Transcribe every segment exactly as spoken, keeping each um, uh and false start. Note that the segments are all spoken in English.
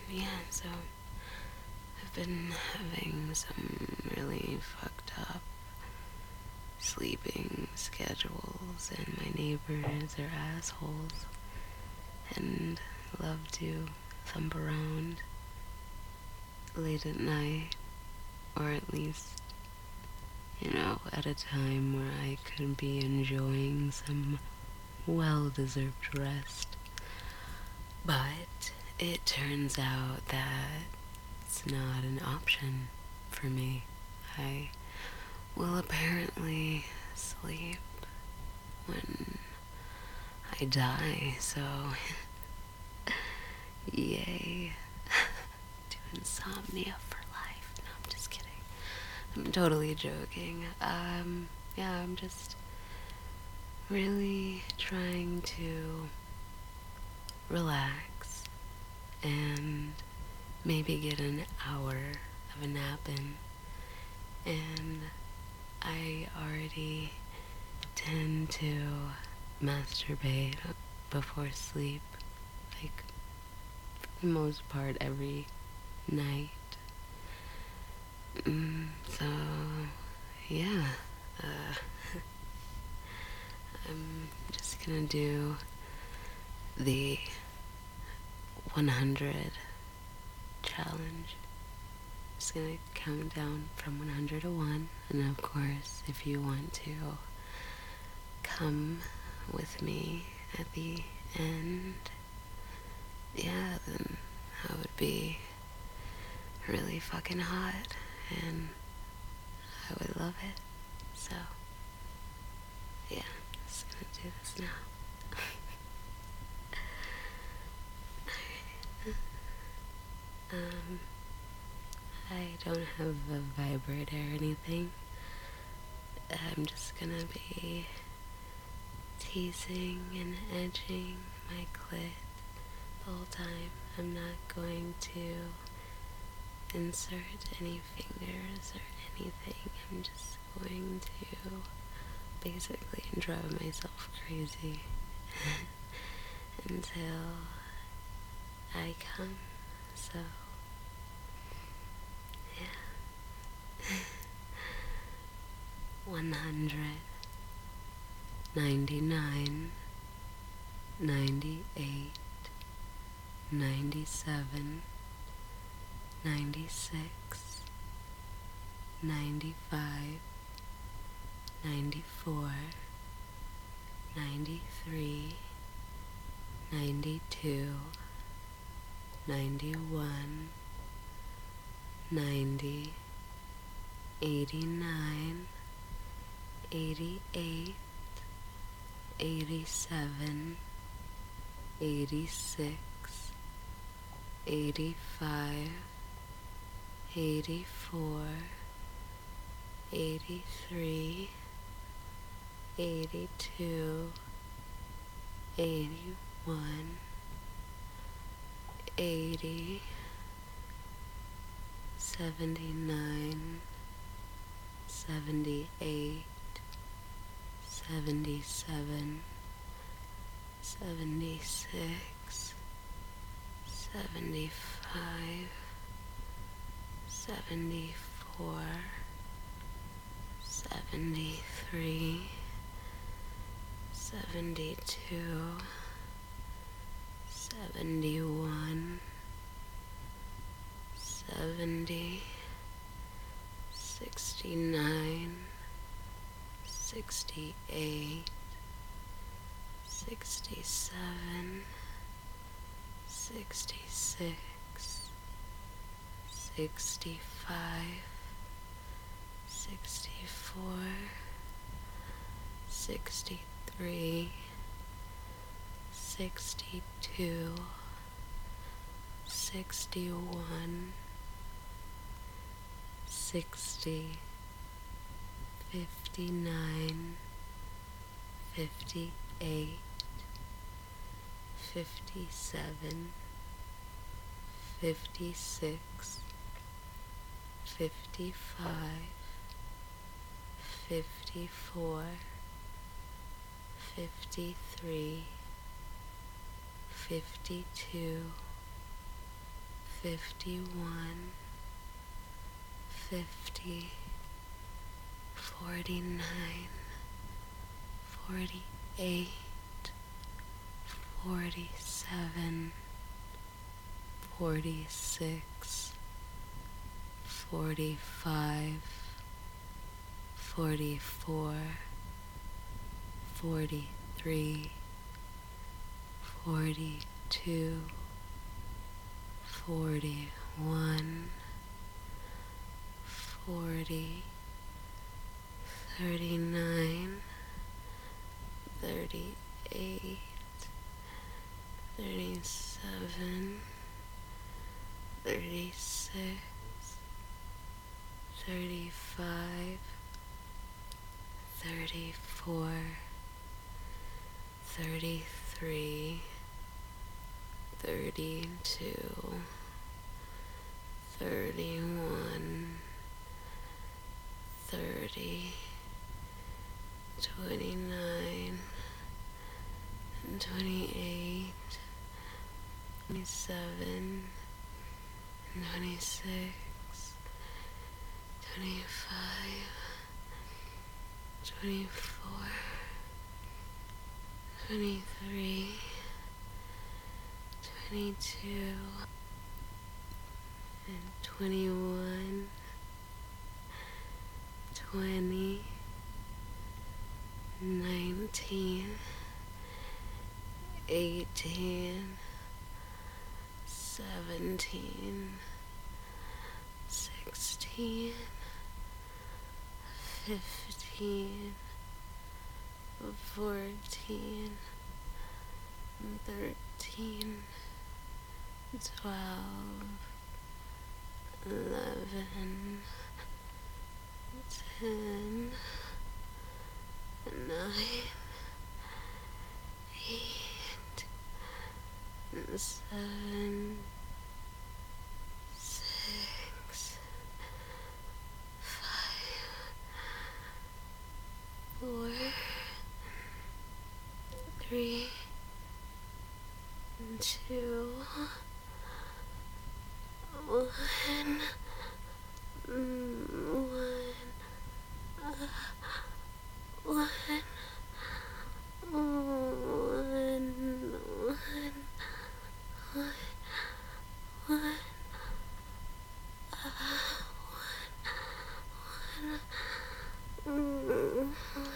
yeah, so I've been having some really fucked up sleeping schedules, and my neighbors are assholes and love to thump around late at night, or at least, you know, at a time where I could be enjoying some well-deserved rest. But it turns out that it's not an option for me. I will apparently sleep when I die, so yay to insomnia for life. No, I'm just kidding. I'm totally joking. Um, yeah, I'm just really trying to relax and maybe get an hour of a nap in. And I already tend to masturbate before sleep, like, for the most part, every night. Mm, so, yeah, uh, I'm just gonna do the one hundred challenge. Just gonna count down from one hundred to one, and of course, if you want to come with me at the end, yeah, then that would be really fucking hot, and I would love it. So, yeah, just gonna do this now. um, I don't have a vibrator or anything. I'm just gonna be teasing and edging my clit the whole time. I'm not going to insert any fingers or anything. I'm just going to basically drive myself crazy until I come. So, yeah. one hundred, ninety-nine, ninety-eight, ninety-seven, ninety-six, ninety-five, ninety-four, ninety-three, ninety-two, ninety-one, ninety, eighty-nine, eighty-eight, eighty-seven, eighty-six, eighty-five, eighty-four, eighty-three, eighty-two, eighty-one, eighty, seventy-nine, seventy-eight, seventy-seven, seventy-six, seventy-five, seventy-four, seventy-three, seventy-two, seventy-one, seventy, sixty-nine, sixty-eight, sixty-seven, sixty-six, sixty-five, sixty-four, sixty-three, sixty-two, sixty-one, sixty, fifty-nine, fifty-eight, fifty-seven, fifty-six, fifty-five, fifty-four, fifty-three, fifty-two, fifty-one, fifty, forty-nine, forty-eight, forty-seven, forty-six, forty-five, forty-four, forty-three, forty-two, forty-one, forty, thirty-nine, thirty-eight, thirty-seven, thirty-six, thirty-five, thirty-four, thirty-three, thirty-two, thirty-one, thirty, twenty-nine, twenty-eight, twenty-seven, twenty-six, twenty-five, twenty-four, twenty-three, twenty-two, and twenty-one, twenty, nineteen, eighteen, seventeen, sixteen, fifteen, fourteen, thirteen, twelve, eleven, ten, nine, eight, seven, six, five, four, three, two, one, mm, one, uh, one, one, one, one, one, uh, one, one, mm,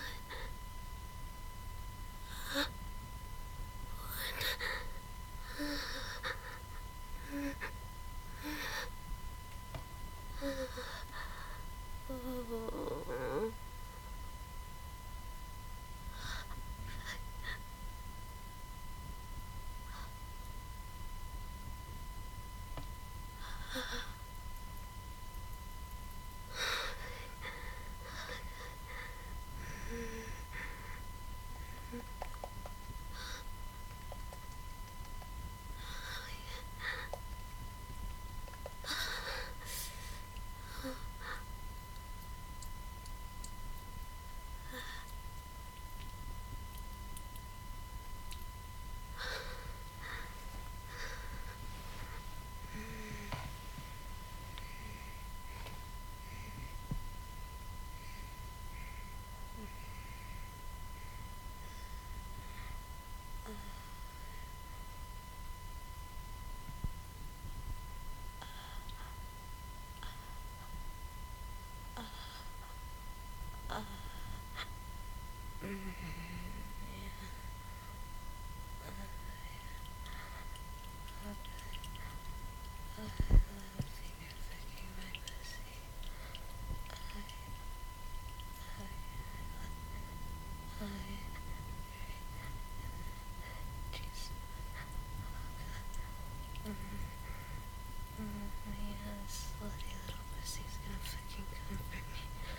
oh. Slutty little pussy's gonna fucking come for me.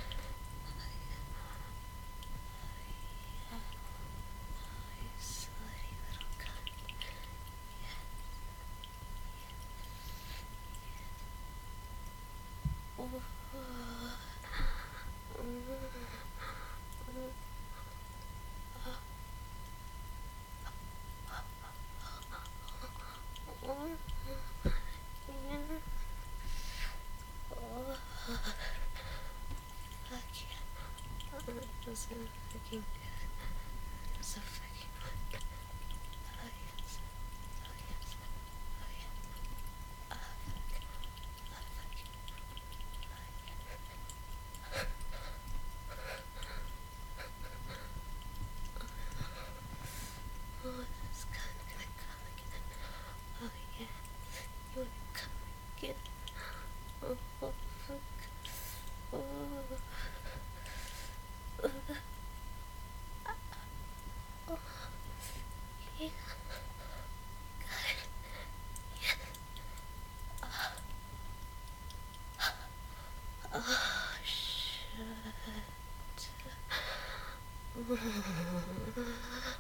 You slutty little cunt. Yes. Yes. so fucking good. So fucking good. Oh yes. Oh yes. Oh yeah. Oh fuck. Oh fuck. Oh, this is kind of gonna come again. Oh yeah. You wanna come again? Oh, oh fuck. Oh. Uh, oh. Yeah. Oh shit.